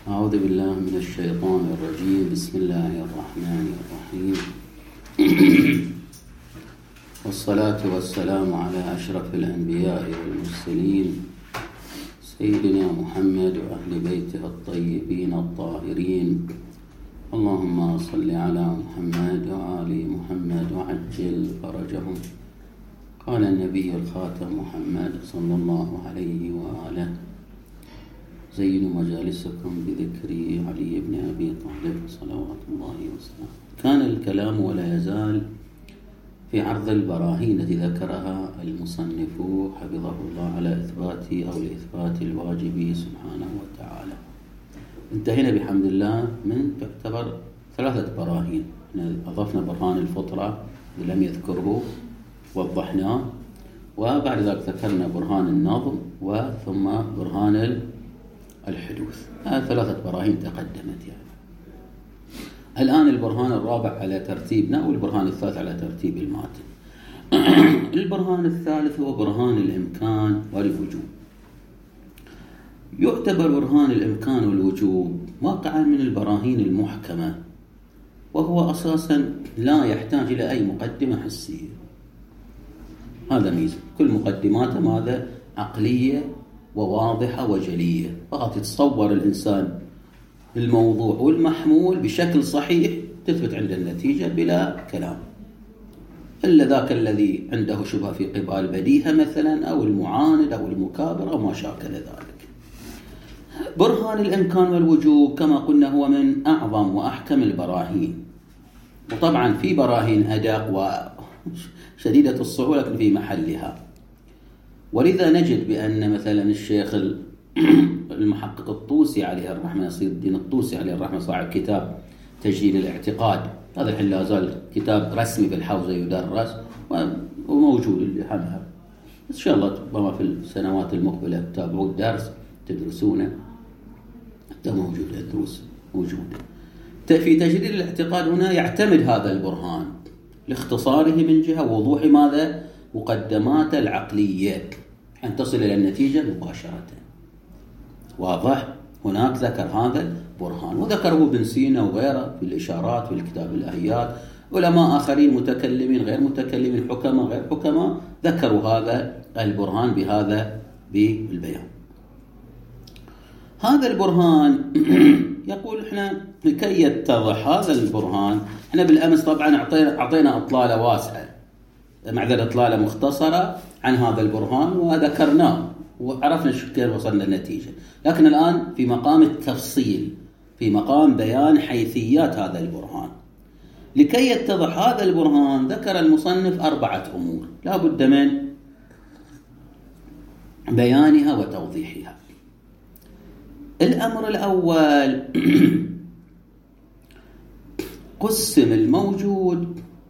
أعوذ بالله من الشيطان الرجيم. بسم الله الرحمن الرحيم. والصلاة والسلام على أشرف الأنبياء والمرسلين سيدنا محمد وأهل بيته الطيبين الطاهرين. اللهم صل على محمد وآل محمد وعجل فرجهم. قال النبي الخاتم محمد صلى الله عليه وآله: زينوا مجالسكم بذكر علي بن أبي طالب صلوات الله وسلامه. كان الكلام ولا يزال في عرض البراهين التي ذكرها المصنف حفظه الله على إثبات أو لإثبات الواجب سبحانه وتعالى. انتهينا بحمد الله من تعتبر 3 براهين. أضفنا برهان الفطرة اللي لم يذكره ووضحناه، وبعد ذلك ذكرنا برهان النظم وثم برهان الحدوث. هذه 3 براهين تقدمت يعني. الآن البرهان الرابع على ترتيبنا والبرهان الثالث على ترتيب الماتن. البرهان الثالث هو برهان الإمكان والوجوب. يعتبر برهان الإمكان والوجوب واقعا من البراهين المحكمة، وهو أساسا لا يحتاج إلى أي مقدمة حسية. هذا ميزة، كل مقدماته ماذا؟ عقلية وواضحة وجلية، فقط يتصور الإنسان الموضوع والمحمول بشكل صحيح تثبت عند النتيجة بلا كلام، إلا ذاك الذي عنده شبهة في قبال بديهة مثلا أو المعاند أو المكابر أو ما شاكل ذلك. برهان الإمكان والوجوب كما قلنا هو من أعظم وأحكم البراهين، وطبعا في براهين أدق وشديدة الصعوبة لكن في محلها. ولذا نجد بأن مثلا الشيخ المحقق الطوسي عليه الرحمة، نصير الدين الطوسي عليه الرحمة، صاحب كتاب تجديد الاعتقاد، هذا الحين لا زال كتاب رسمي بالحوزة يدرس وموجود اللي حمها. إن شاء الله ربما في السنوات المقبلة تتابعوا الدرس تدرسونه، حتى موجود الدروس موجودة. في تجديد الاعتقاد هنا يعتمد هذا البرهان لاختصاره من جهة ووضوح ماذا؟ مقدمات العقلية أن تصل إلى النتيجة مباشرة. واضح؟ هناك ذكر هذا البرهان، وذكره ابن سينا وغيره في الإشارات في الكتاب الأهيات. علماء آخرين متكلمين غير متكلمين، حكماء غير حكماء، ذكروا هذا البرهان بهذا بالبيان. هذا البرهان يقول احنا لكي يتضح هذا البرهان، احنا بالأمس طبعا أعطينا إطلالة واسعة، معذرة إطلالة مختصرة عن هذا البرهان وذكرناه وعرفنا كيف وصلنا النتيجة، لكن الآن في مقام التفصيل، في مقام بيان حيثيات هذا البرهان. لكي يتضح هذا البرهان ذكر المصنف 4 أمور لا بد من بيانها وتوضيحها. الأمر الأول قسم الموجود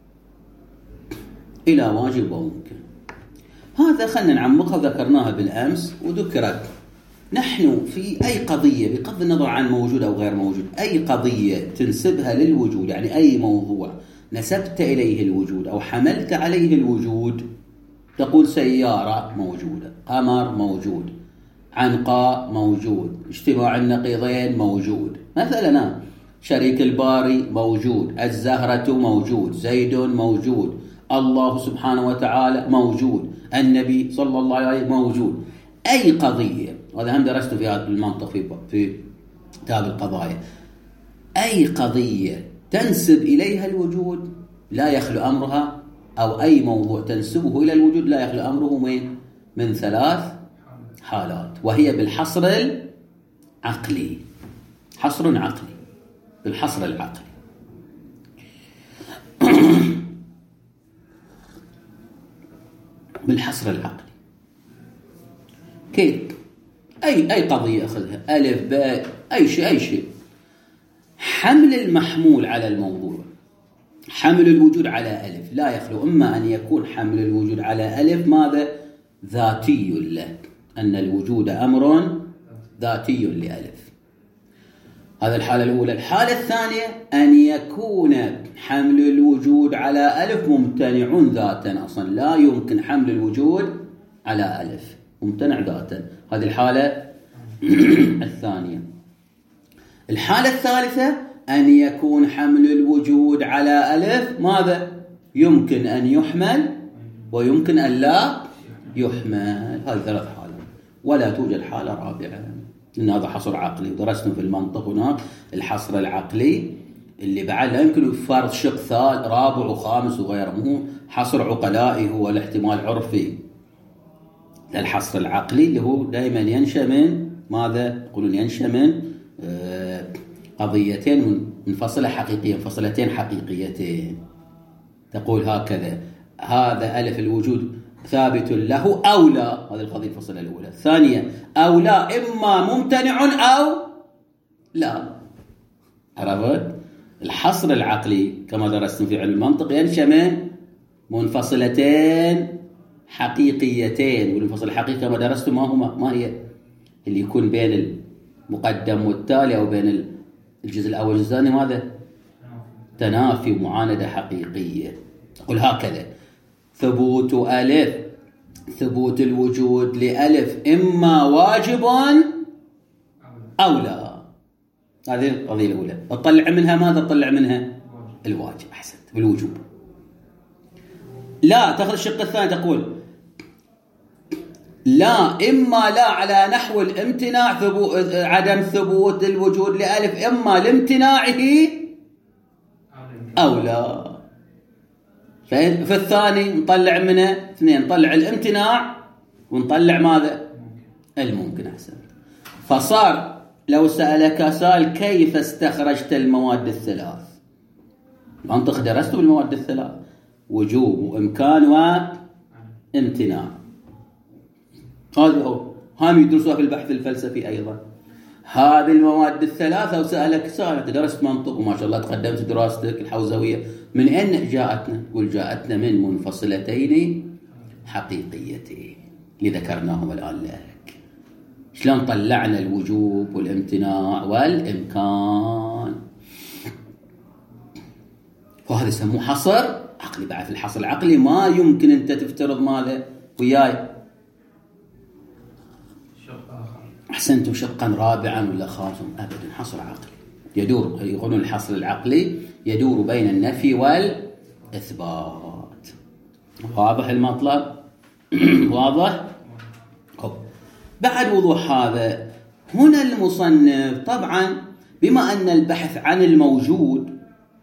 إلى واجب وممكن. هذا خلنا نعمقها، ذكرناها بالأمس وذكرت. نحن في أي قضية بغض النظر عن موجود أو غير موجود، أي قضية تنسبها للوجود، يعني أي موضوع نسبت إليه الوجود أو حملت عليه الوجود، تقول سيارة موجودة، قمر موجود، عنقاء موجود، اجتماع النقيضين موجود، مثلا شريك الباري موجود، الزهرة موجود، زيد موجود، الله سبحانه وتعالى موجود، النبي صلى الله عليه وسلم موجود. أي قضية، وهذا هم درست في هذا المنطق في كتاب القضايا، أي قضية تنسب إليها الوجود لا يخلو أمرها، أو أي موضوع تنسبه إلى الوجود لا يخلو أمره من 3 حالات، وهي بالحصر العقلي. حصر عقلي، بالحصر العقلي. بالحصر العقلي كيف؟ أي قضية أخذها، ألف باء أي شيء، حمل المحمول على الموضوع، حمل الوجود على ألف لا يخلو إما أن يكون حمل الوجود على ألف ماذا؟ ذاتي له، أن الوجود أمر ذاتي لألف. هذا الحالة الأولى. الحالة الثانية أن يكون حمل الوجود على ألف ممتنع ذاتا، أصلا لا يمكن حمل الوجود على ألف، ممتنع ذاتا. هذه الحالة الثانية. الحالة الثالثة أن يكون حمل الوجود على ألف ماذا؟ يمكن أن يحمل ويمكن أن لا يحمل. هذه 3 حالات، ولا توجد حالة رابعة، لأن هذا حصر عقلي. ودرسنا في المنطق هناك الحصر العقلي اللي بعد لا يمكن فرض شق رابع وخامس وغيره، مو حصر عقلائي هو الاحتمال عرفي. الحصر العقلي اللي هو دائما ينشأ من ماذا؟ يقولون ينشأ من قضيتين منفصلتين حقيقيتين. تقول هكذا: هذا ألف الوجود ثابت له أو لا، هذه القضية الفصلة الأولى. الثانية أو لا، إما ممتنع أو لا. عرفت؟ الحصر العقلي كما درسنا في علم المنطق ينشأ من منفصلتين حقيقيتين، والمنفصل الحقيقي كما درستم ما هي؟ اللي يكون بين المقدم والتالي أو بين الجزء الأول والجزء الثاني ماذا؟ تنافي ومعاندة حقيقية. أقول هكذا: ثبوت ألف، ثبوت الوجود لألف إما واجب أو لا. هذه القضية الأولى. أطلع منها ماذا؟ أطلع منها الواجب. أحسنت، بالوجوب. لا، تأخذ الشق الثاني تقول لا، إما لا على نحو الامتناع، عدم ثبوت الوجود لألف إما لامتناعه أو لا. في الثاني نطلع منه 2، نطلع الامتناع ونطلع ماذا؟ الممكن. أحسن. فصار لو سألك سائل: كيف استخرجت المواد الثلاث؟ منطق درست بالمواد الثلاث: وجوب وإمكان وامتناع. هذه هم يدرسوها في البحث الفلسفي أيضا. هذه المواد الثلاثة. وسألك سائل: درست منطق وما شاء الله تقدمت دراستك الحوزوية، من أين جاءتنا؟ قل جاءتنا من منفصلتين حقيقيتين اللي ذكرناهم الآن لك. شلون طلعنا الوجوب والامتناع والإمكان؟ وهذا يسموه حصر عقلي. بعد في الحصر العقلي ما يمكن أنت تفترض ماذا وياي؟ أحسنتم، شقا رابعا ولا خامسا؟ أبدا، حصر عقلي يدور. يقولون الحصر العقلي يدور بين النفي والإثبات. واضح المطلب؟ واضح؟ بعد وضوح هذا، هنا المصنف طبعا بما أن البحث عن الموجود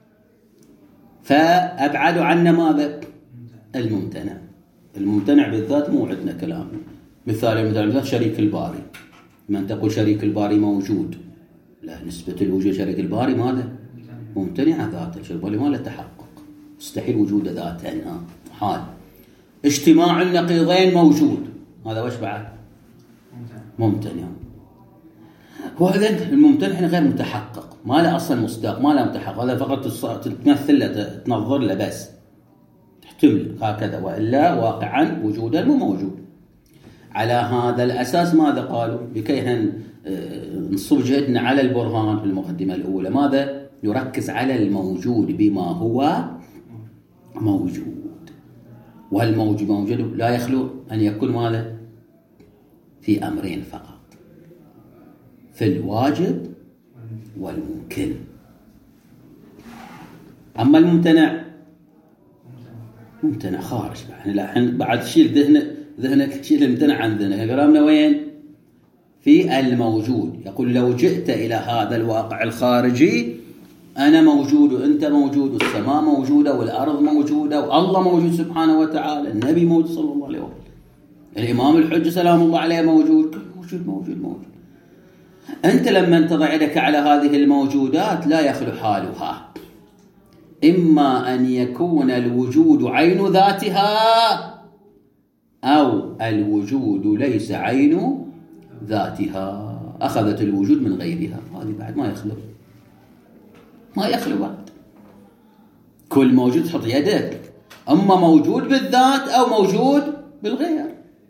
فأبعد عنا ماذا؟ الممتنع. الممتنع بالذات مو عندنا كلام. مثال الممتنع بالذات شريك الباري. من تقول شريك الباري موجود، لا، نسبة الوجود شريك الباري ماذا؟ ممتنع ذاتا. شريك الباري ما له تحقق، مستحيل وجود ذاتا. حال اجتماع النقيضين موجود، هذا وش بعد؟ ممتنع. وإذن الممتنع غير متحقق، ما له أصلا مصداق، ما له متحقق. هذا فقط تمثل له، تنظر له بس، تحتمل هكذا، وإلا واقعا وجودا مو موجود. على هذا الأساس ماذا قالوا؟ لكي نصب جهدنا على البرهان في المقدمة الأولى ماذا؟ يركز على الموجود بما هو موجود. والموجود موجود لا يخلو أن يكون ماذا؟ في أمرين فقط: في الواجب والممكن. أما الممتنع ممتنع خارج. بعد شيل ذهنك، شيل الممتنع عن ذهنك. كلامنا وين؟ في الموجود. يقول: لو جئت إلى هذا الواقع الخارجي، أنا موجود وأنت موجود والسماء موجودة والأرض موجودة والله موجود سبحانه وتعالى، النبي موجود صلى الله عليه وسلم، الإمام الحجة سلام الله عليه موجود، موجود. أنت لما تضع يدك على هذه الموجودات لا يخلو حالها: إما أن يكون الوجود عين ذاتها، أو الوجود ليس عين ذاتها، أخذت الوجود من غيرها. هذه بعد ما يخلو بعد. كل موجود تحط يدك، أما موجود بالذات أو موجود بالغير.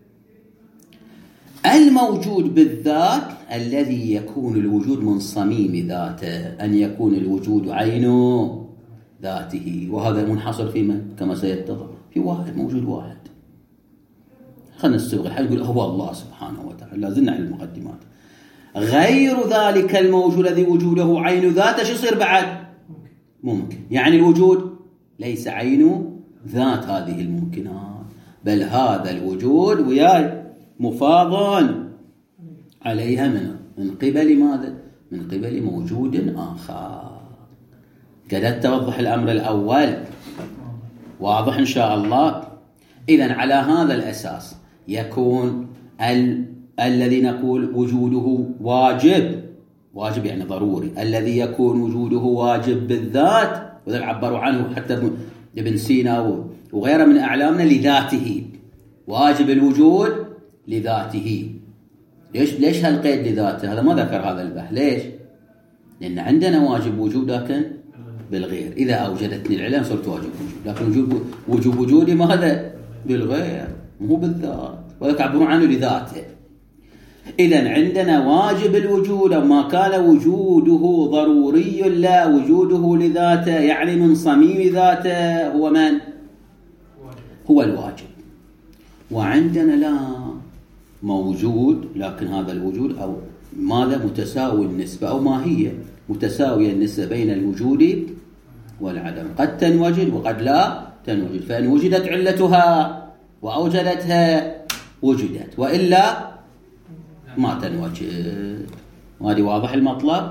الموجود بالذات الذي يكون الوجود من صميم ذاته، أن يكون الوجود عين ذاته، وهذا منحصر في من؟ كما سيتضح في واحد، موجود واحد. خلنا نستبغي الحال، نقول هو الله سبحانه وتعالى. لازلنا على المقدمات. غير ذلك الموجود الذي وجوده عين ذاته شو يصير بعد؟ ممكن. يعني الوجود ليس عين ذات هذه الممكنات، بل هذا الوجود وياي مفاض عليها من قبل ماذا؟ من قبل موجود آخر. قدرت توضح الأمر الأول؟ واضح إن شاء الله. إذن على هذا الأساس يكون الذي نقول وجوده واجب يعني ضروري، الذي يكون وجوده واجب بالذات، وذلك عبروا عنه حتى ابن سينا وغيره من أعلامنا لذاته، واجب الوجود لذاته. ليش هالقيد لذاته؟ هذا ما ذكر هذا البحث. ليش؟ لأن عندنا واجب وجود لكن بالغير. إذا أوجدتني العلم صرت واجب وجود، لكن وجوب وجودي ماذا؟ بالغير مو بالذات، وذلك عبروا عنه لذاته. إذن عندنا واجب الوجود أو ما كان وجوده ضروري لا وجوده لذاته، يعني من صميم ذاته هو من؟ هو الواجب. وعندنا لا موجود لكن هذا الوجود أو ماذا؟ متساوي النسبة أو ماهية متساوية النسبة بين الوجود والعدم، قد تنوجد وقد لا تنوجد، فإن وجدت علتها وأوجدتها وجدت، وإلا ما تنوجد. وهذه واضح المطلب.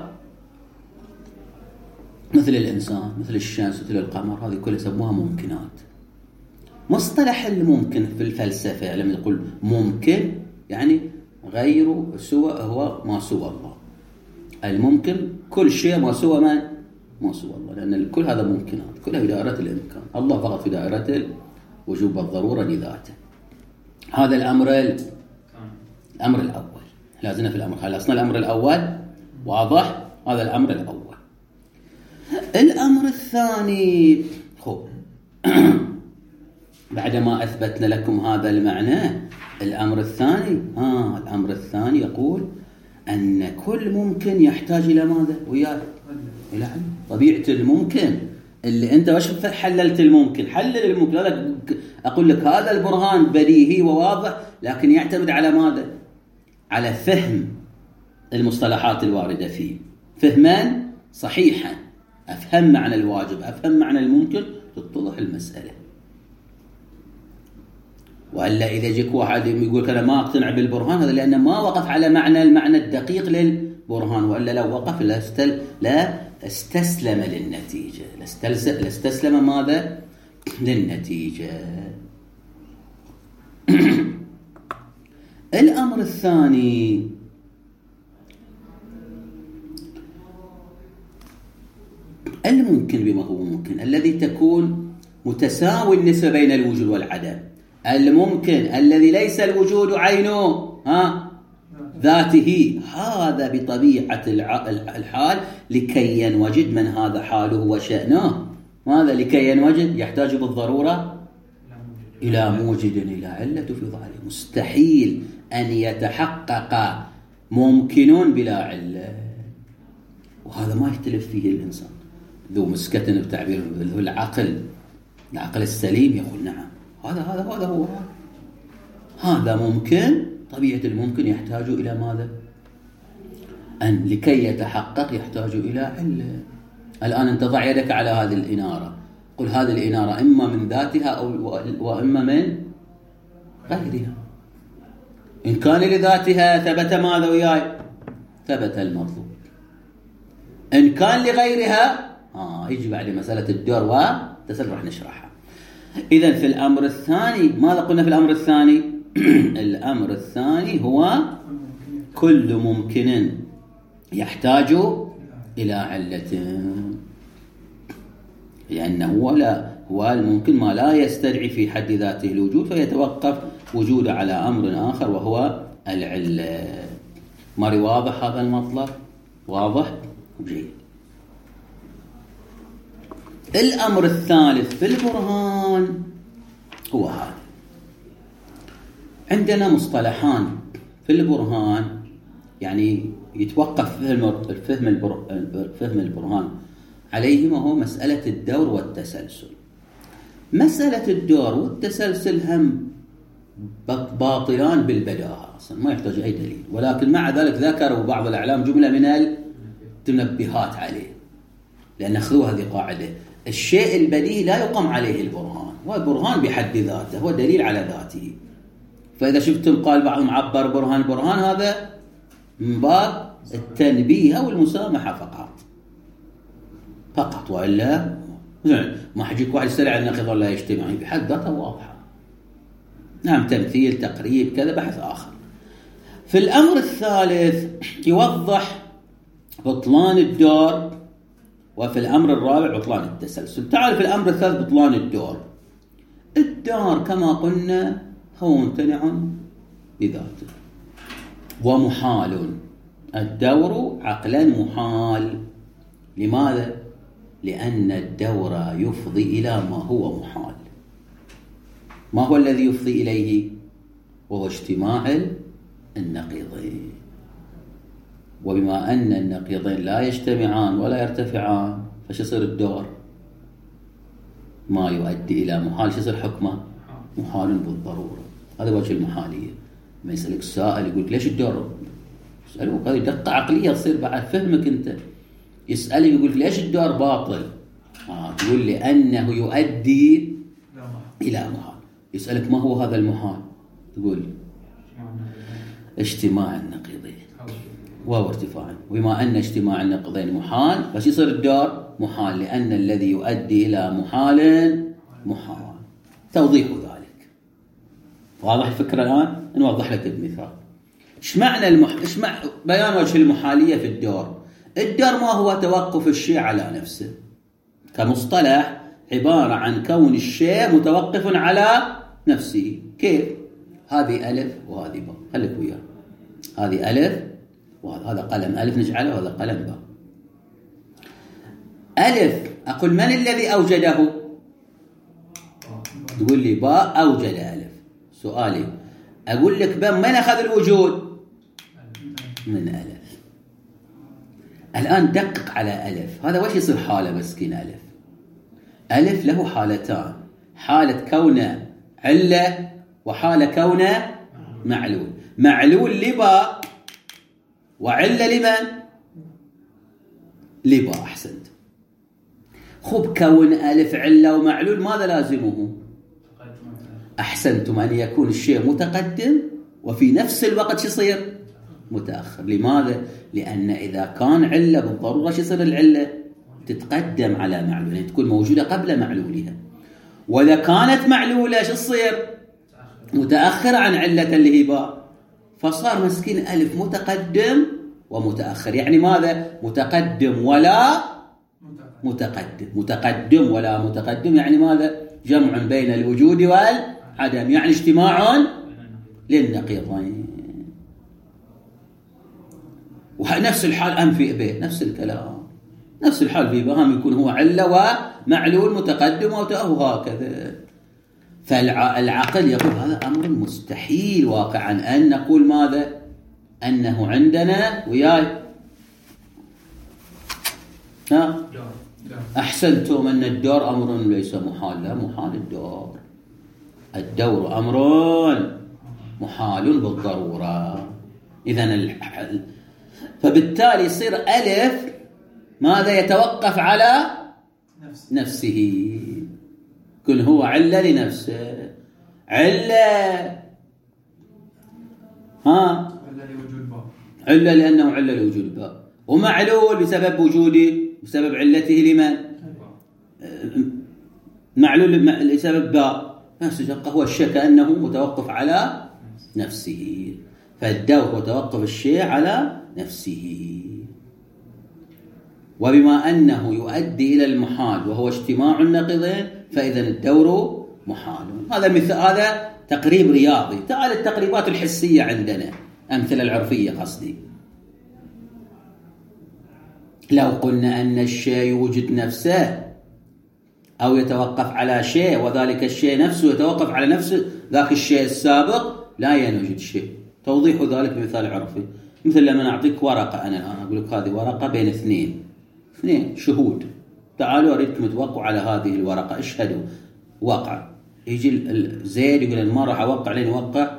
مثل الإنسان، مثل الشمس، مثل القمر، هذه كلها يسموها ممكنات. مصطلح الممكن في الفلسفة لما يقول ممكن يعني غير سوى هو ما سوى الله. الممكن كل شيء ما سوى من؟ ما سوى الله، لأن كل هذا ممكنات كلها في دائرة الإمكان، الله فقط في دائرة الوجوب والضرورة لذاته. هذا الأمر الأول. لازلنا في الأمر، خلصنا الأمر الأول واضح. هذا الأمر الأول. الأمر الثاني بعدما أثبتنا لكم هذا المعنى، الأمر الثاني يقول أن كل ممكن يحتاج إلى ماذا؟ وياك إلى علم. طبيعة الممكن اللي أنت وش حللت الممكن؟ حلل الممكن. أقول لك هذا البرهان بديهي وواضح، لكن يعتمد على ماذا؟ على فهم المصطلحات الواردة فيه فهما صحيحا. أفهم معنى الواجب، أفهم معنى الممكن، تتضح المسألة. وإلا إذا جيك واحد يقول أنا ما أقتنع بالبرهان، هذا لأنه ما وقف على المعنى الدقيق للبرهان، وإلا لو وقف لا استسلم للنتيجة، لاستسلم ماذا؟ للنتيجة. الأمر الثاني الممكن بما هو ممكن الذي تكون متساوي النسبة بين الوجود والعدم. الممكن الذي ليس الوجود عينه ذاته، هذا بطبيعة الحال لكي ينوجد من هذا حاله وشأنه، ماذا لكي ينوجد؟ يحتاج بالضرورة إلى موجد إلى علة تفيض عليه. مستحيل أن يتحقق ممكن بلا علة، وهذا ما يختلف فيه الإنسان ذو مسكة بتعبير ذو العقل السليم يقول نعم هذا هو هذا ممكن. طبيعة الممكن يحتاج إلى ماذا؟ أن لكي يتحقق يحتاج إلى علة. الآن أنت ضع يدك على هذه الإنارة، قل هذه الإنارة إما من ذاتها وإما من غيرها. إن كان لذاتها ثبت ماذا وياي؟ ثبت المطلوب. إن كان لغيرها يجي بعد مسألة الدور والتسلسل راح نشرحها. إذن في الأمر الثاني ماذا قلنا في الأمر الثاني؟ الأمر الثاني هو كل ممكن يحتاج إلى علة، لأنه هو الممكن ما لا يستدعي في حد ذاته الوجود، فيتوقف وجوده على أمر آخر وهو العلة. ماري واضح هذا المطلب؟ واضح؟ جيد. الأمر الثالث في البرهان هو هذا. عندنا مصطلحان في البرهان يعني يتوقف فهم البرهان عليهما، هو مسألة الدور والتسلسل. مسألة الدور والتسلسل هم باطلان بالبداهة أصلا ما يحتاج أي دليل، ولكن مع ذلك ذكروا بعض الأعلام جملة من التنبيهات عليه، لأن أخذوا هذه قاعدة: الشيء البديهي لا يقام عليه البرهان، والبرهان بحد ذاته هو دليل على ذاته. فإذا شفتم قال بعضهم عبر برهان هذا من باب التنبيه أو المسامحة فقط، وإلا ما حجيك واحد يسأل عن النقيض لا يجتمع بحد ذاته واضحة. نعم، تمثيل، تقريب، كذا بحث آخر. في الأمر الثالث يوضح بطلان الدور، وفي الأمر الرابع بطلان التسلسل. تعال في الأمر الثالث بطلان الدور. الدور كما قلنا هو ممتنع بذاته ومحال. الدور عقلا محال. لماذا؟ لأن الدور يفضي إلى ما هو محال. ما هو الذي يفضي إليه؟ وهو اجتماع النقيضين. وبما أن النقيضين لا يجتمعان ولا يرتفعان، فش يصير الدور؟ ما يؤدي إلى محال. شو يصير حكمه؟ محال بالضرورة. هذا وجه المحالية. ما يسألك السائل يقول ليش الدور؟ يسألوك، هذه دقة عقلية تصير بعد فهمك أنت. يسألك يقول ليش الدور باطل؟ تقول لأنه يؤدي إلى محال. يسألك ما هو هذا المحال؟ تقول اجتماع النقيضين وهو ارتفاع. وبما أن اجتماع النقيضين محال، فش يصير الدور؟ محال، لأن الذي يؤدي إلى محال. توضيح ذلك واضح الفكرة الآن؟ نوضح لك بمثال. إيش معنى بيان وجه المحالية في الدور. الدور ما هو توقف الشيء على نفسه كمصطلح، عبارة عن كون الشيء متوقف على نفسه. كيف؟ هذه ألف وهذه باء، خليك وياه. هذه ألف وهذا قلم ألف نجعله، وهذا قلم باء. ألف أقول من الذي أوجده؟ تقول لي باء أوجد ألف. سؤالي أقول لك باء من أخذ الوجود؟ من ألف. الآن دقق على ألف. هذا وش يصير حالة مسكين ألف؟ ألف له حالتان: حالة كونه علة، وحالة كونه معلول. معلول لباء وعلة لمن؟ لباء. أحسنت. خب كون ألف علة ومعلول ماذا لازمه؟ أحسنتم، أن يكون الشيء متقدم وفي نفس الوقت يصير متأخر. لماذا؟ لأن إذا كان علة بالضرورة يصير العلة تتقدم على معلولها، تكون موجودة قبل معلولها. وإذا كانت معلولة شو تصير؟ متأخرة عن علة اللي هي باء. فصار مسكين ألف متقدم ومتأخر. يعني ماذا؟ متقدم ولا متقدم. متقدم ولا متقدم يعني ماذا؟ جمع بين الوجود والعدم، يعني اجتماع للنقيضين. ونفس الحال أم في به، نفس الكلام، نفس الحال في بهم يكون هو علة ومعلول متقدم وهكذا. فالعقل يقول هذا أمر مستحيل واقعا أن نقول ماذا؟ أنه عندنا وياي أحسنتم أن الدور أمر ليس محال. لا، محال الدور. الدور أمر محال بالضرورة. إذن فبالتالي يصير ألف ماذا؟ يتوقف على نفسه. كل هو علة لنفسه. علة علة لأنه علة لوجود باء، ومعلول بسبب علته لمن؟ معلول لسبب باء. هو الشيء كأنه متوقف على نفسه. فالدور هو توقف الشيء على نفسه. وبما أنه يؤدي إلى المحال وهو اجتماع النقيضين، فإذا الدور محال. هذا تقريب رياضي. تعال التقريبات الحسية عندنا، أمثلة العرفية قصدي. لو قلنا أن الشيء يوجد نفسه أو يتوقف على شيء، وذلك الشيء نفسه يتوقف على نفسه ذاك الشيء السابق، لا يوجد شيء. توضيح ذلك بمثال عرفي، مثل لما نعطيك ورقة. أنا الآن أقول لك هذه ورقة بين اثنين شهود، تعالوا أريدكم توقعوا على هذه الورقة، اشهدوا وقع. يجي زيد يقول أنا ما راح أوقع لين يوقع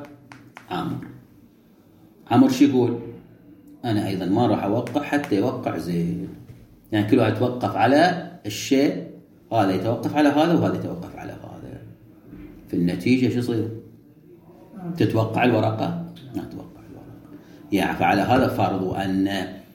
عمر شو يقول؟ أنا أيضا ما راح أوقع حتى يوقع زيد. يعني كل واحد يتوقف على الشيء، هذا يتوقف على هذا وهذا يتوقف على هذا. في النتيجة شو يصير؟ تتوقع الورقة؟ ما تتوقع الورقة. يعني فعلى هذا فرضوا أن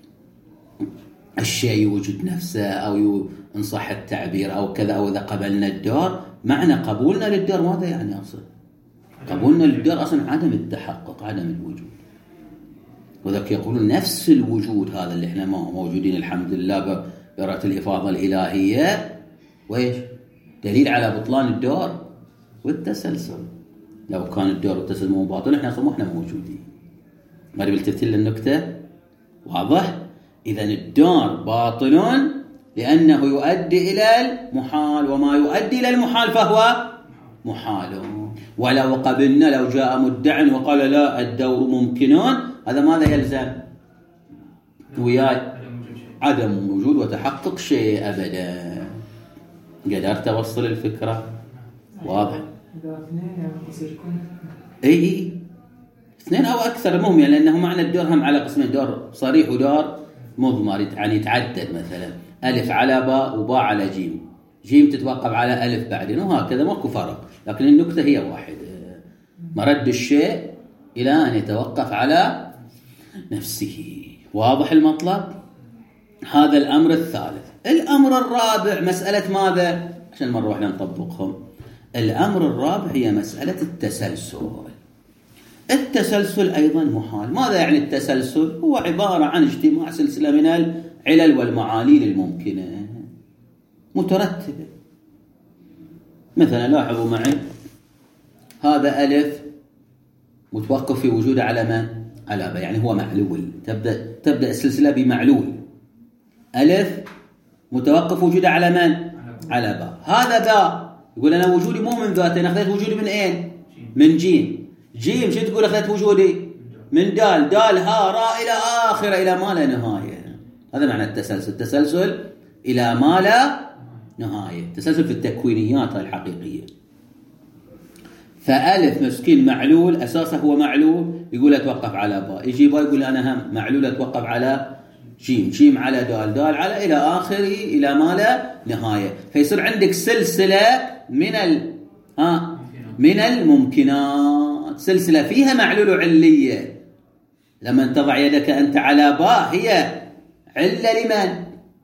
الشيء يوجد نفسه، أو إن صح التعبير أو كذا، أو إذا قبلنا الدور. معنى قبولنا للدور ماذا يعني أصلا؟ قبولنا للدور أصلا عدم التحقق، عدم الوجود. وذلك يقولون نفس الوجود هذا اللي احنا موجودين الحمد لله برأة الإفاضة الإلهية، وإيش؟ دليل على بطلان الدور والتسلسل. لو كان الدور والتسلسل مو باطل احنا موجودين. ما بلتفت للنكتة؟ واضح؟ إذا الدور باطل لأنه يؤدي إلى المحال، وما يؤدي إلى المحال فهو محال. ولو قبلنا، لو جاء مدع وقال لا الدور ممكنون، هذا ماذا يلزم؟ وياي عدم وجود وتحقق شيء أبدا. قدرت أوصل الفكرة؟ واضح؟ اي اثنين أو أكثر، المهم يعني لأنه معنى الدور هم على قسمين، دور صريح ودور مضمر، يعني يتعدد. مثلا ألف على باء وباء على جيم، جيم تتوقف على ألف بعدين، وهكذا ماكو فرق. لكن النكتة هي واحدة، مرد الشيء إلى أن يتوقف على نفسه. واضح المطلب؟ هذا الأمر الثالث. الأمر الرابع مسألة ماذا؟ عشان مرة واحدة نطبقهم. الأمر الرابع هي مسألة التسلسل. التسلسل أيضا محال. ماذا يعني التسلسل؟ هو عبارة عن اجتماع سلسلة من العلل والمعاليل الممكنة مترتبة. مثلا لاحظوا معي، هذا ألف متوقف في وجوده على من؟ على باء، يعني هو معلول. تبدأ السلسلة بمعلول. ألف متوقف وجوده على من؟ على باء. هذا باء يقول أنا وجودي مو من ذاته، أنا أخذت وجودي من أين؟ من جيم. جيم شو تقول أخذت وجودي؟ من دال. دال ها راء إلى آخر، إلى ما لا نهاية. هذا معنى التسلسل. التسلسل إلى ما لا نهاية، تسلسل في التكوينيات الحقيقية. فألف مسكين معلول، أساسه هو معلول، يقول أتوقف على باء. يجي باء يقول أنا هم معلول أتوقف على جيم، جيم على دال، دال على إلى آخره، إلى ما لا نهاية. فيصير عندك سلسلة من الممكنات، سلسلة فيها معلول علية. لما تضع يدك أنت على باء هي علة لمن؟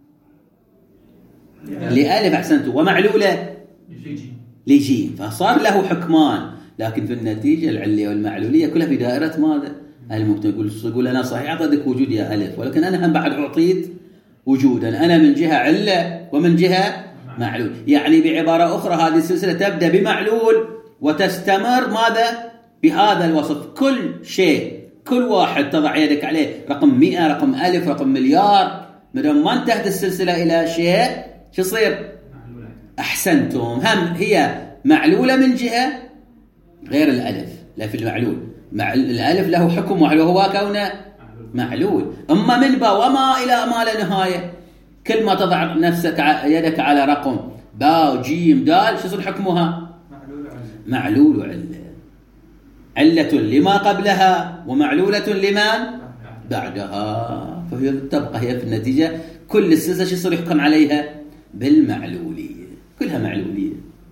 لألف، أحسنت، ومعلولة لجيم، فصار له حكمان. لكن في النتيجة العلية والمعلولية كلها في دائرة ماذا؟ الممكن. يقول أنا صحيح أعطيتك وجود يا ألف، ولكن أنا هم بعد أعطيت وجودا، أنا من جهة علة ومن جهة معلول. يعني بعبارة أخرى هذه السلسلة تبدأ بمعلول وتستمر ماذا؟ بهذا الوصف. كل شيء، كل واحد تضع يدك عليه، رقم 100، رقم 1000، رقم مليار، مدام ما انتهت السلسلة إلى شيء شو يصير؟ أحسنتم، هم هي معلولة من جهة غير الألف. لا، في المعلول الألف له حكم واحد وهو كونه معلول. أما من باء وما إلى ما لا نهاية، كل ما تضع نفسك يدك على رقم باء جيم دال شو يصير حكمها؟ معلول علة. علة لما قبلها ومعلولة لمن بعدها، فهي تبقى هي في النتيجة كل السلسلة شو يصير يحكم عليها؟ بالمعلولية، كلها معلولية.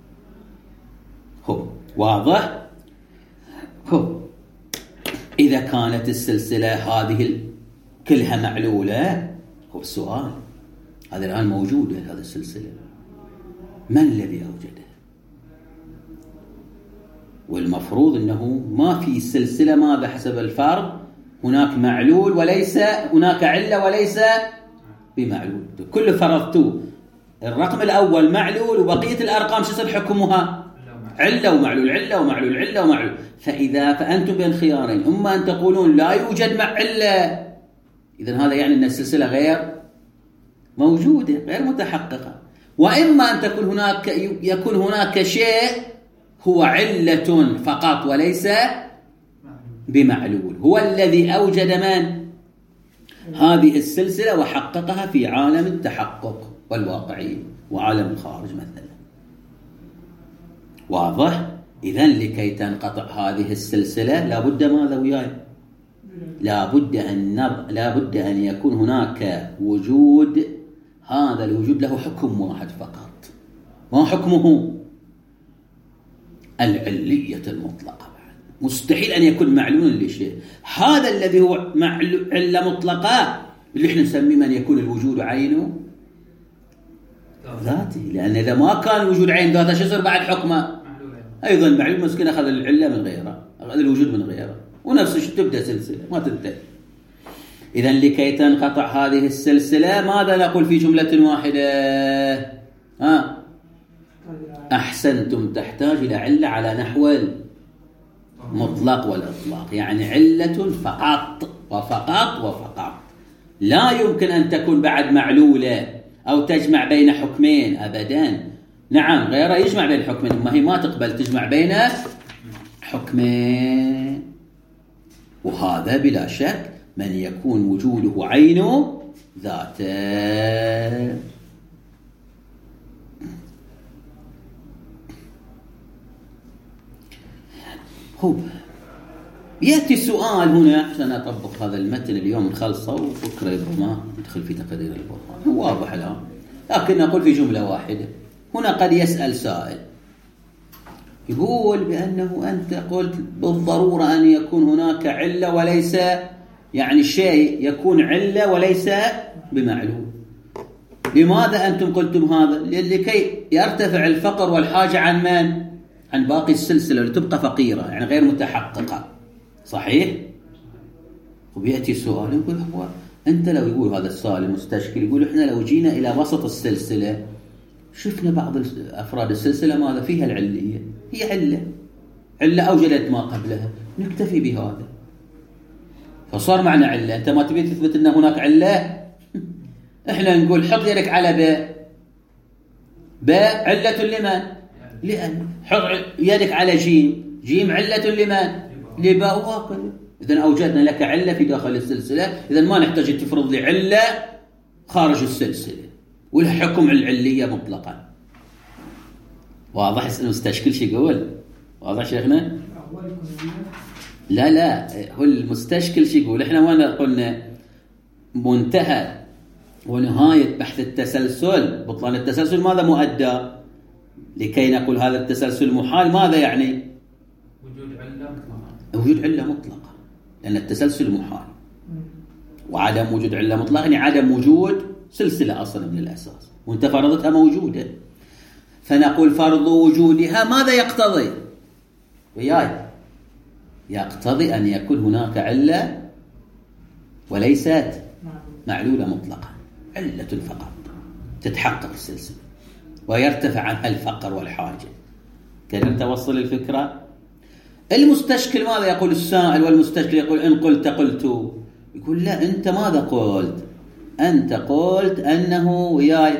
هو واضح؟ هو إذا كانت السلسلة هذه كلها معلولة، هو السؤال هذا الآن موجودة هذه السلسلة، من الذي أوجدها؟ والمفروض أنه ما في سلسلة ماذا حسب الفرض هناك معلول وليس هناك علة وليس بمعلول. كل فرضتوه الرقم الأول معلول وبقية الأرقام شو يصير حكمها؟ علة ومعلول، علة ومعلول، علة ومعلول. فأنتم بين خيارين، إما أن تقولون لا يوجد مع علة، إذن هذا يعني أن السلسلة غير موجودة، غير متحققة، وإما أن يكون هناك شيء هو علة فقط وليس بمعلول، هو الذي أوجد من؟ هذه السلسلة وحققها في عالم التحقق والواقعي وعالم الخارج مثلا. واضح؟ إذن لكي تنقطع هذه السلسلة لابد ماذا وياي؟ لابد أن يكون هناك وجود، هذا الوجود له حكم واحد فقط. ما حكمه؟ العلية المطلقة. مستحيل أن يكون معلولا لشيء. هذا الذي هو علة مطلقة اللي احنا نسميه من يكون الوجود عينه ذاته، لأن إذا ما كان الوجود عين ذاته شو يصير بعد حكمه؟ أيضا معلوم مسكين أخذ العلة من غيره، أخذ الوجود من غيره، ونفس الشيء تبدأ سلسلة ما تنتهي. إذن لكي تنقطع هذه السلسلة ماذا نقول في جملة واحدة؟ أحسنتم، تحتاج إلى علة على نحو المطلق والإطلاق، يعني علة فقط وفقط وفقط، لا يمكن أن تكون بعد معلولة أو تجمع بين حكمين أبدا. نعم غيره يجمع بين حكمين، ما هي ما تقبل تجمع بين حكمين. وهذا بلا شك من يكون وجوده عينه ذاته. يأتي السؤال هنا عشان أطبق هذا المتن اليوم نخلصه وبكرة ربما ندخل في تقرير البرهان. هو واضح الآن، لكن نقول في جملة واحدة. هنا قد يسأل سائل يقول بأنه أنت قلت بالضرورة أن يكون هناك علة وليس، يعني شيء يكون علة وليس بمعلول. لماذا أنتم قلتم هذا؟ لكي يرتفع الفقر والحاجة عن من؟ عن باقي السلسلة لتبقى فقيرة، يعني غير متحققة. صحيح؟ وبيأتي سؤال يقول هو أنت لو يقول هذا السؤال المستشكل يقول إحنا لو جينا إلى وسط السلسلة شفنا بعض أفراد السلسلة ماذا فيها العلية، هي علة أوجدت ما قبلها، نكتفي بهذا فصار معنا علة. أنت ما تبي تثبت أن هناك علة، إحنا نقول حط يدك على باء علة لمن؟ لأن حط يدك على جيم علة لمن؟ لباء وهكذا. إذن أوجدنا لك علة في داخل السلسلة، إذن ما نحتاج تفرض لي علة خارج السلسلة، والحكم العلية مطلقا. واضح المستشكل شو يقول؟ واضح شيخنا؟ لا هو المستشكل شو يقول؟ إحنا وين قلنا منتهى ونهاية بحث التسلسل بطلان التسلسل ماذا مؤدى؟ لكي نقول هذا التسلسل محال ماذا يعني؟ وجود علة مطلقة، لأن التسلسل محال، وعدم وجود علة مطلقة يعني عدم وجود سلسلة أصلا من الأساس، وانت فرضتها موجودة. فنقول فرض وجودها ماذا يقتضي؟ وياي يقتضي أن يكون هناك علة وليست معلولة مطلقة، علة فقط تتحقق السلسلة ويرتفع عنها الفقر والحاجة. كذا توصل الفكرة. المستشكل ماذا يقول السائل؟ والمستشكل يقول إن قلت يقول لا، أنت ماذا قلت؟ أنت قلت أنه وياي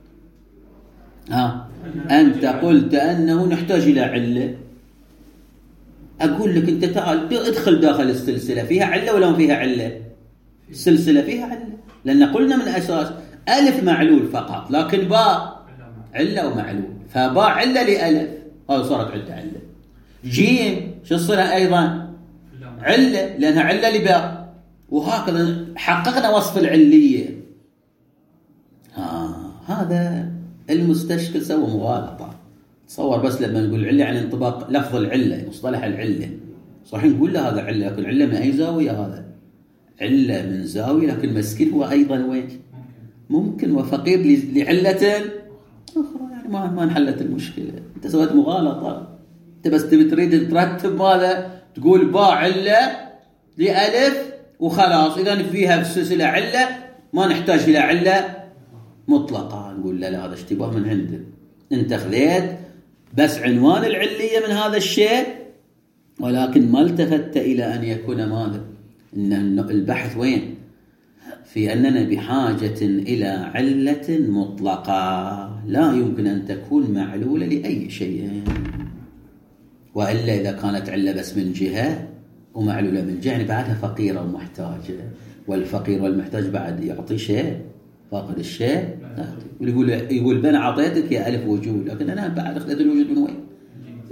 أنت قلت أنه نحتاج إلى علة. أقول لك أنت تعال ادخل داخل السلسلة، فيها علة ولا ما فيها علة؟ السلسلة فيها علة، لأن قلنا من أساس ألف معلول فقط، لكن باء علة ومعلول، فباء علة لألف، هذا صارت علة. جيم شو صورها أيضا؟ علة، لأنها علة لباء، وهكذا حققنا وصف العلية. هذا المستشكل سوى مغالطة. تصور بس لما نقول علة يعني انطباق لفظ العلة، مصطلح العلة، صحيح نقول له هذا علة، لكن علة من أي زاوية؟ هذا علة من زاوية، لكن مسكين هو أيضا وين؟ ممكن وفقير لعلة أخرى، يعني ما انحلت المشكلة. أنت سويت مغالطة، أنت بس تريد ترتب ماذا؟ تقول باء علة لألف وخلاص، إذا فيها في السلسلة علة ما نحتاج إلى علة مطلقة. نقول لا هذا اشتباه من عندك، أنت خذيت بس عنوان العلية من هذا الشيء، ولكن ما التفت إلى أن يكون ماذا؟ إن البحث وين؟ في أننا بحاجة إلى علة مطلقة لا يمكن أن تكون معلولة لأي شيء، وإلا إذا كانت علة بس من جهة ومعلولة من جهة يعني بعدها فقيرة ومحتاجة، والفقير والمحتاج بعد يعطي شيء، فاقد الشيء يقول بنا عطيتك يا ألف وجود، لكن أنا بعد أخذت الوجود من وين؟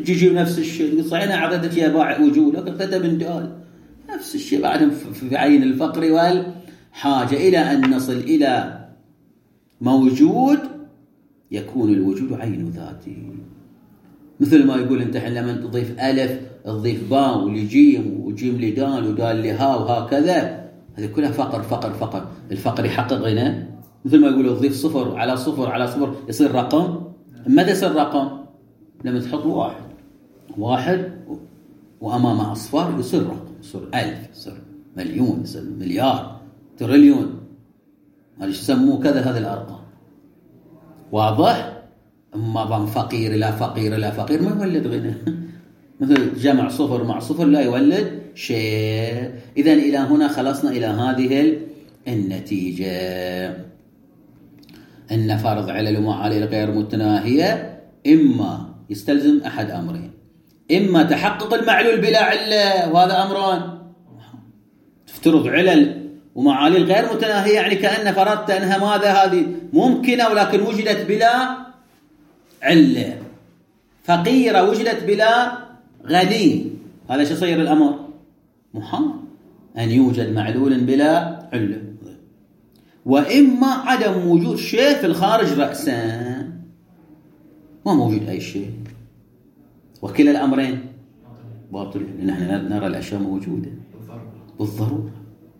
تجي نفس الشيء. صحيح أنا أعطيتك يا باع وجود لكن أخذتها من دال، نفس الشيء بعدهم في عين الفقر والحاجة، إلى أن نصل إلى موجود يكون الوجود عين ذاته. مثل ما يقول انت لما تضيف ألف تضيف باء لجيم وجيم لدال ودال لها وهكذا، هذه كلها فقر فقر فقر. الفقر يحقق غنى. مثل ما يقولوا تضيف صفر على صفر على صفر يصير رقم. متى يصير رقم؟ لما تحط واحد وأمامه أصفار يصير رقم، يصير 1000، يصير مليون، يصير مليار، تريليون. هذا يسموه كذا، هذه الأرقام. واضح؟ أما ضم فقير إلى فقير إلى فقير ما يولد غنى. مثل جمع صفر مع صفر لا يولد شيء. إذن إلى هنا خلصنا إلى هذه النتيجة، أن فرض علل ومعالل غير متناهية إما يستلزم أحد أمرين: إما تحقق المعلول بلا علة، وهذا أمران. تفترض علل ومعالل غير متناهية، يعني كأن فرضت أنها ماذا؟ هذه ممكنة ولكن وجدت بلا علة. فقيرة وجدت بلا غني، هذا شو يصير الأمر؟ محال أن يوجد معلول بلا علة. وإما عدم وجود شيء في الخارج رأسا، ما موجود أي شيء، وكلا الأمرين باطل. نحن نرى الأشياء موجودة بالضرورة.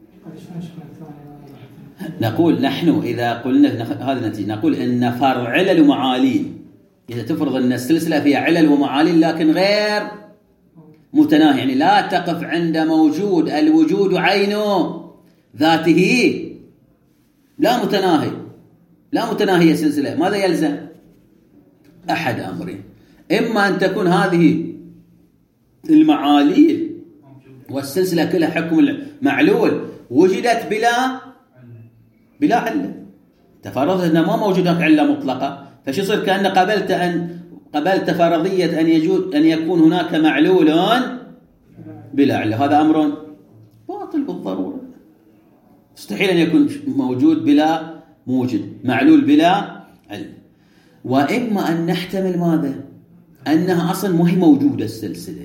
نقول نحن إذا قلنا هذا النتيجة، نقول إن فرع علل ومعاليل، إذا تفرض أن السلسلة فيها علل ومعاليل لكن غير متناهي، يعني لا تقف عند موجود الوجود عينه ذاته، لا متناهي، لا متناهية السلسلة، ماذا يلزم؟ أحد أمرين: إما أن تكون هذه المعاليل والسلسلة كلها حكم المعلول وجدت بلا علة. تفرضت أنه ما موجود هناك علة مطلقة، فشو يصير؟ كأن قبلت فرضية أن يكون هناك معلول بلا علة. هذا أمر باطل بالضرورة. مستحيل أن يكون موجود بلا موجد، معلول بلا علة. وإما أن نحتمل ماذا؟ أنها أصلا ما هي موجودة السلسلة،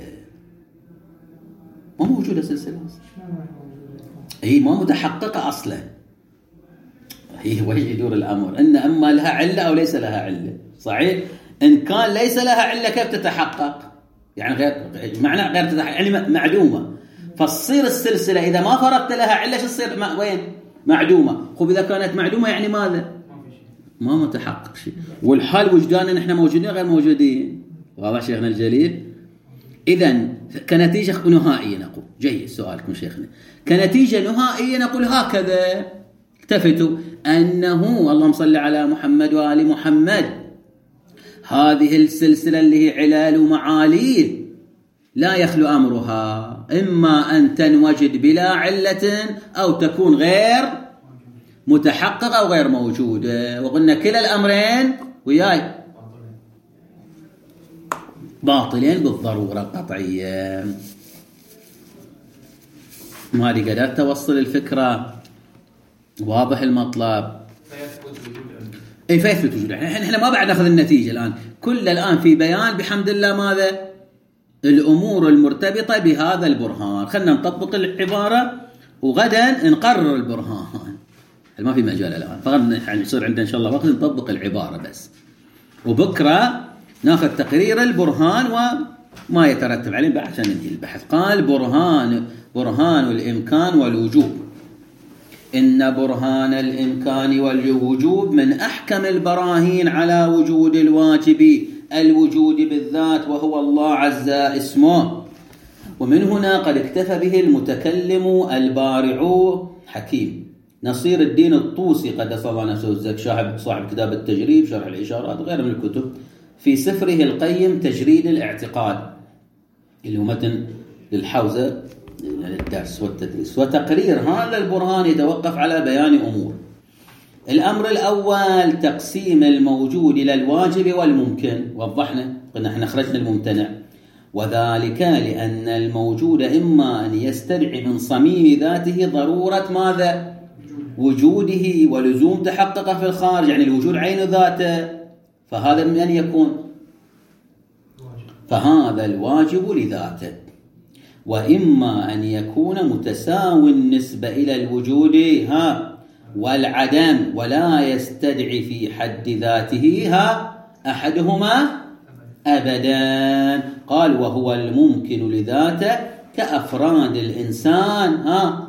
ما موجودة السلسلة أصلا، هي ما متحققة أصلا. هي وجه يدور الأمر أن أما لها علة أو ليس لها علة. صحيح؟ إن كان ليس لها علة كيف تتحقق؟ يعني غير معنى غير تتحقق، يعني معدومة. فتصير السلسلة إذا ما فرقت لها علة شو تصير؟ وين؟ معدومة. خب إذا كانت معدومة يعني ماذا؟ ما متحقق شيء. والحال وجداننا نحن موجودين غير موجودين. واضح شيخنا الجليل؟ إذن كنتيجة نهائية نقول، جيد سؤالكم شيخنا، كنتيجة نهائية نقول هكذا: التفتوا أنه اللهم صل على محمد وآل محمد، هذه السلسلة اللي هي علال ومعاليل لا يخلو أمرها إما أن تنوجد بلا علة أو تكون غير متحققة أو غير موجودة. وقلنا كلا الأمرين وياي باطلين بالضرورة قطعية. ما لي قدرت توصل الفكرة؟ واضح المطلب؟ اي فيثبت وجود. احنا ما بعد ناخذ النتيجة الآن، كل الآن في بيان بحمد الله ماذا؟ الأمور المرتبطة بهذا البرهان. خلنا نطبق العبارة وغدا نقرر البرهان، ما في مجال الآن، فغدا يصير عندنا إن شاء الله وقت نطبق العبارة بس، وبكرة ناخذ تقرير البرهان وما يترتب عليه بعد عشان ننهي البحث. قال برهان الإمكان والوجوب. إن برهان الإمكان والوجوب من أحكم البراهين على وجود الواجب، الوجود بالذات وهو الله عز اسمه. ومن هنا قد اكتفى به المتكلم البارع حكيم نصير الدين الطوسي قدس الله نفسه صاحب كتاب التجريد شرح الإشارات وغيره من الكتب في سفره القيم تجريد الاعتقاد، اللي هو متن للحوزة للدرس والتدريس. وتقرير هذا البرهان يتوقف على بيان أمور. الأمر الأول تقسيم الموجود إلى الواجب والممكن، وضحنا قلنا احنا خرجنا الممتنع، وذلك لأن الموجود إما أن يستدعي من صميم ذاته ضرورة ماذا؟ وجوده ولزوم تحقق في الخارج، يعني الوجود عين ذاته، فهذا من أن يكون فهذا الواجب لذاته. وإما أن يكون متساوي النسبة إلى الوجود والعدم ولا يستدعي في حد ذاته أحدهما أبدا. قال وهو الممكن لذاته كأفراد الإنسان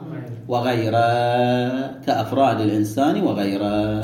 وغيره، كأفراد الإنسان وغيره.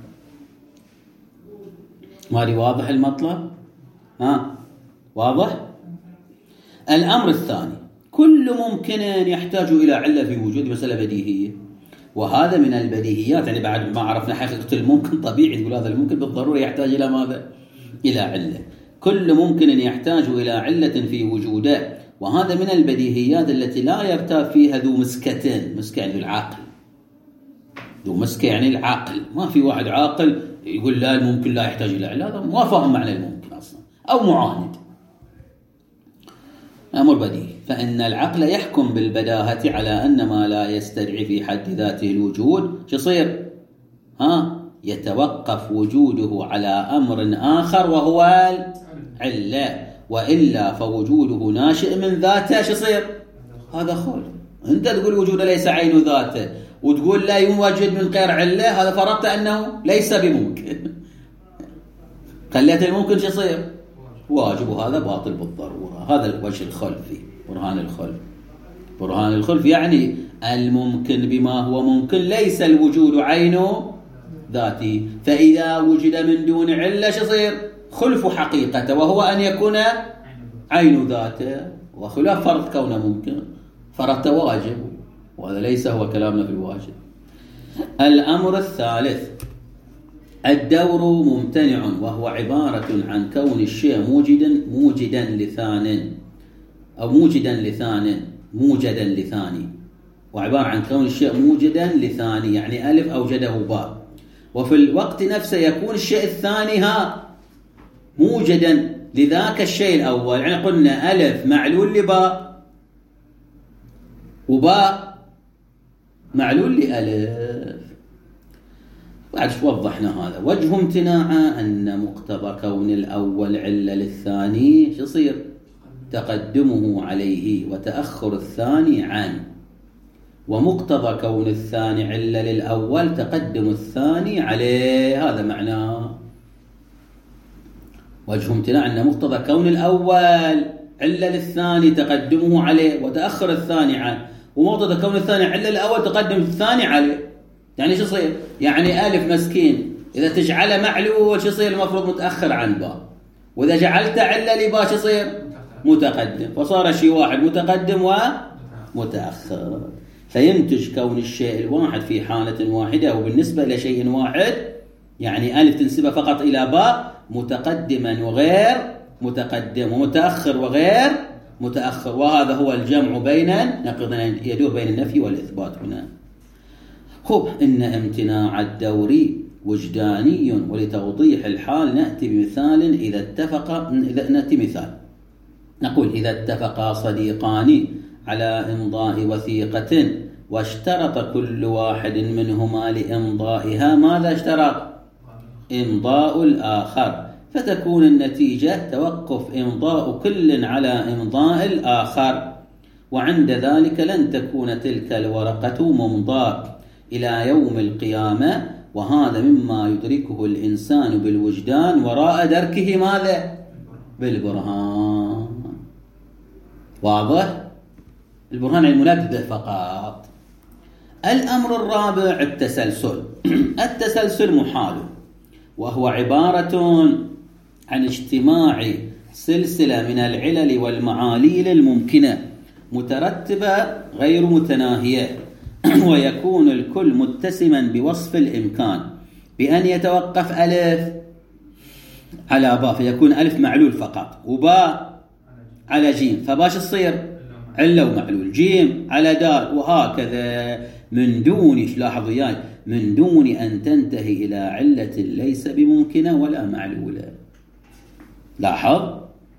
مالي واضح المطلب؟ واضح؟ الأمر الثاني، كل ممكن يحتاج إلى علة في وجود، مسألة بديهية، وهذا من البديهيات. يعني بعد ما عرفنا حقيقة الممكن طبيعي تقول هذا الممكن بالضرورة يحتاج إلى ماذا؟ إلى علة. كل ممكن يحتاج إلى علة في وجوده، وهذا من البديهيات التي لا يرتاب فيها ذو مسكتين. مسكة يعني العاقل، ذو مسكة يعني العاقل. ما في واحد عاقل يقول لا الممكن لا يحتاج إلى علة، هذا ما فاهم معنى الممكن أصلا أو معاند. أمر بديهي. فإن العقل يحكم بالبداهة على أن ما لا يستدعي في حد ذاته الوجود يصير يتوقف وجوده على أمر آخر وهو العلة، وإلا فوجوده ناشئ من ذاته يصير هذا خلف. أنت تقول وجوده ليس عين ذاته وتقول لا يوجد من غير علة، هذا فرضت أنه ليس بممكن. خليت الممكن يصير واجب، وهذا باطل بالضرورة. هذا الوجه الخلفي، برهان الخلف. برهان الخلف يعني الممكن بما هو ممكن ليس الوجود عينه ذاتي، فإذا وجد من دون علة يصير خلف حقيقته، وهو أن يكون عين ذاته، وخلاف فرض كونه ممكن فرضت واجب، وهذا ليس هو كلامنا في الواجب. الأمر الثالث، الدور ممتنع، وهو عبارة عن كون الشيء موجدا لثان، أو موجدا لثاني، وعبارة عن كون الشيء موجدا لثاني يعني ألف أوجده باء، وفي الوقت نفسه يكون الشيء الثاني موجدا لذاك الشيء الأول. يعني قلنا ألف معلول لباء، وباء معلول لألف. بعد شو وضحنا هذا. وجه امتناعه أن مقتضى كون الأول علة للثاني يصير تقدمه عليه وتأخر الثاني عنه، ومقتضى كون الثاني علة للأول تقدم الثاني عليه. هذا معناه وجه امتناع أن مقتضى كون الأول علة للثاني تقدمه عليه وتأخر الثاني عنه، ومقتضى كون الثاني علة للأول تقدم الثاني عليه. يعني شو يصير؟ يعني ألف مسكين إذا تجعله معلول شو يصير؟ المفروض متأخر عن باء، وإذا جعلت علة لباء شو يصير؟ متقدم، فصار شيء واحد متقدم ومتأخر. فينتج كون الشيء الواحد في حالة واحدة وبالنسبة لشيء واحد، يعني ألف تنسبه فقط إلى باء، متقدما وغير متقدم، ومتأخر وغير متأخر. وهذا هو الجمع بين نقيضين يدور بين النفي والإثبات هنا. إن امتناع الدوري وجداني، ولتوضيح الحال نأتي بمثال نأتي مثال نقول إذا اتفقا صديقان على إمضاء وثيقة واشترط كل واحد منهما لإمضائها ماذا اشترط؟ إمضاء الآخر، فتكون النتيجة توقف إمضاء كل على إمضاء الآخر، وعند ذلك لن تكون تلك الورقة ممضاة إلى يوم القيامة. وهذا مما يدركه الإنسان بالوجدان وراء دركه ماذا؟ بالبرهان. واضح؟ البرهان المنبه فقط. الأمر الرابع التسلسل. التسلسل محال، وهو عبارة عن اجتماع سلسلة من العلل والمعاليل الممكنة مترتبة غير متناهية، ويكون الكل متسما بوصف الإمكان بأن يتوقف ألف على باء فيكون ألف معلول فقط، وباء على جيم فباش تصير علة ومعلول، جيم على دال، وهكذا من دون لاحظوا وياي من دون أن تنتهي إلى علة ليس بممكنة ولا معلولة. لاحظ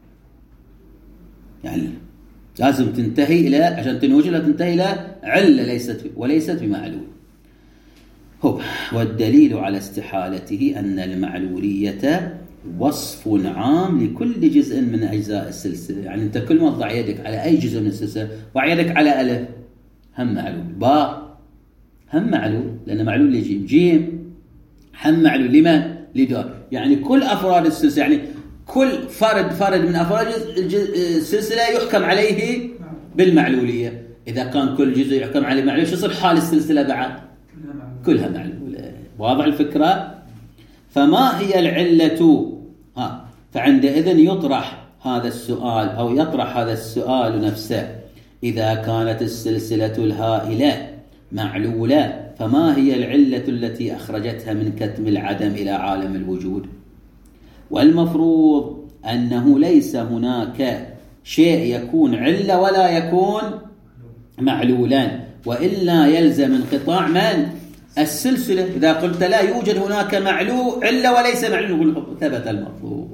يعني لازم تنتهي إلى عشان تنوجه لا تنتهي إلى علة وليست بمعلول. والدليل على استحالته أن المعلولية وصف عام لكل جزء من أجزاء السلسلة. يعني أنت كل ما تضع يدك على أي جزء من السلسلة، ضع يدك على ألف هم معلول، باء هم معلول لأنه معلول لجيم، جيم هم معلول لمن؟ لدال. يعني كل أفراد السلسلة، يعني كل فرد من أفراد السلسلة يحكم عليه بالمعلولية. إذا كان كل جزء يحكم عليه معلول، شو يصير حال السلسلة بعد؟ كلها معلولة. واضح الفكرة؟ فما هي العلة؟ فعندئذ يطرح هذا السؤال أو يطرح هذا السؤال نفسه: إذا كانت السلسلة الهائلة معلولة، فما هي العلة التي أخرجتها من كتم العدم إلى عالم الوجود؟ والمفروض أنه ليس هناك شيء يكون علة ولا يكون معلولا، وإلا يلزم انقطاع من؟ السلسلة. إذا قلت لا يوجد هناك معلول علة وليس معلول، ثبت المطلوب.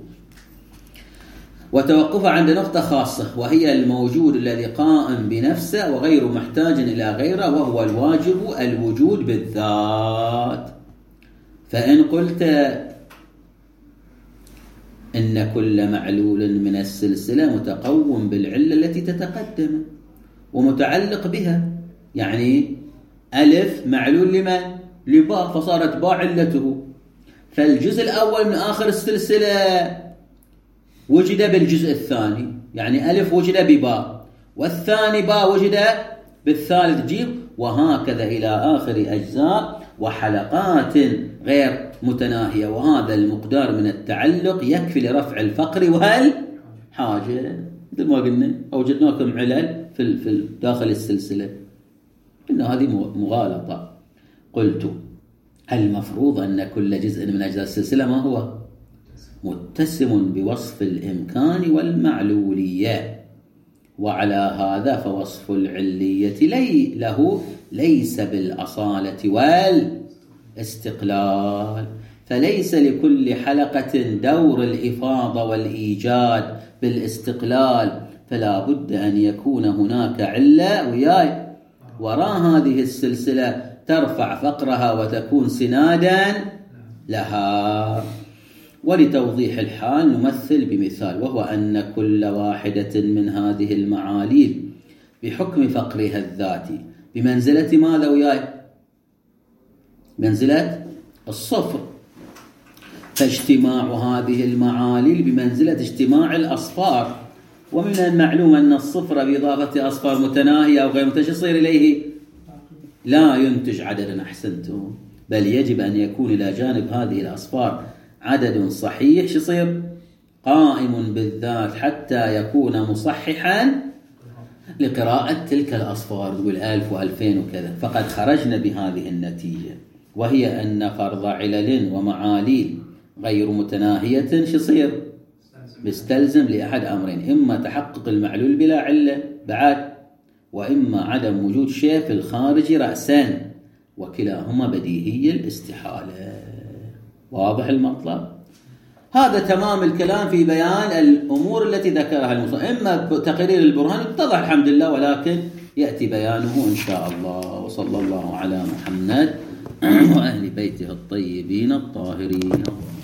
وتوقف عند نقطة خاصة، وهي الموجود الذي قائم بنفسه وغير محتاج إلى غيره، وهو الواجب الوجود بالذات. فإن قلت إن كل معلول من السلسلة متقوم بالعلة التي تتقدم ومتعلق بها، يعني ألف معلول لمن؟ لباء، فصارت باء علته. فالجزء الأول من آخر السلسلة وجد بالجزء الثاني، يعني ألف وجد بباء، والثاني باء وجد بالثالث جيم، وهكذا إلى آخر أجزاء وحلقات غير متناهية. وهذا المقدار من التعلق يكفي لرفع الفقر والحاجة. مثل ما قلنا أوجدناكم علل في داخل السلسلة، إن هذه مغالطة. قلت المفروض أن كل جزء من أجزاء السلسلة ما هو؟ متسم بوصف الإمكان والمعلولية، وعلى هذا فوصف العلية له ليس بالأصالة والاستقلال، فليس لكل حلقة دور الإفاضة والإيجاد بالاستقلال، فلا بد أن يكون هناك علة وراء هذه السلسلة ترفع فقرها وتكون سنادا لها. ولتوضيح الحال نمثل بمثال، وهو أن كل واحدة من هذه المعاليل بحكم فقرها الذاتي بمنزلة ماذا وياي؟ منزلة الصفر، فاجتماع هذه المعاليل بمنزلة اجتماع الأصفار. ومن المعلوم أن الصفر بإضافة أصفار متناهية أو غير متناهية يصير إليه لا ينتج عددا. أحسنتم، بل يجب أن يكون إلى جانب هذه الأصفار عدد صحيح يصير قائم بالذات حتى يكون مصححا لقراءة تلك الأصفار، تقول 1000 و2000 وكذا. فقد خرجنا بهذه النتيجة، وهي أن فرض علل ومعاليل غير متناهية يصير بيستلزم لأحد أمرين: إما تحقق المعلول بلا علة بعد، وإما عدم وجود شيء في الخارج رأسا، وكلاهما بديهي الاستحالة. واضح المطلب؟ هذا تمام الكلام في بيان الأمور التي ذكرها المصنف. إما تقرير البرهان اتضح الحمد لله، ولكن يأتي بيانه إن شاء الله. وصلى الله على محمد وأهل بيته الطيبين الطاهرين.